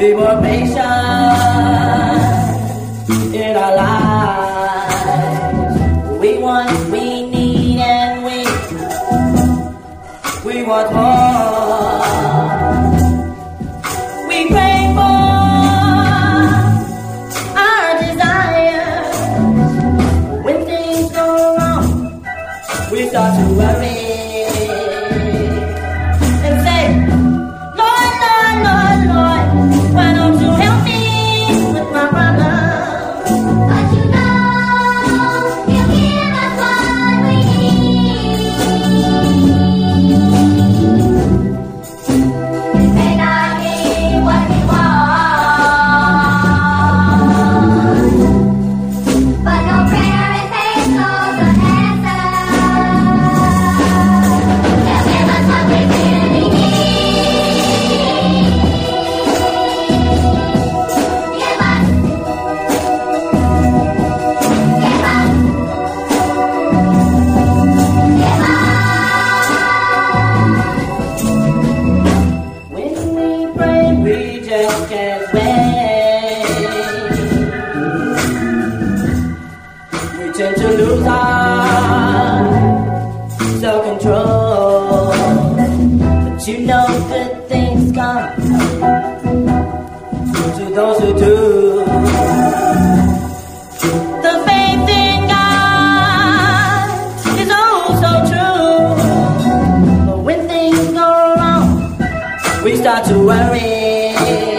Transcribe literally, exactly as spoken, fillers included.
be more patient in our lives. We want, we need, and we we want more. We pray for our desires. When things go wrong, we start to worry. Why don't you help me with my problem? But you know you give us what we need. It may not be what we want, but no prayer and faith knows an answer. You give us what we really need. We just can't wait. We tend to lose our self-control, but you know good things come to those who do. The faith in God is oh so true, but when things go wrong, we start to worry.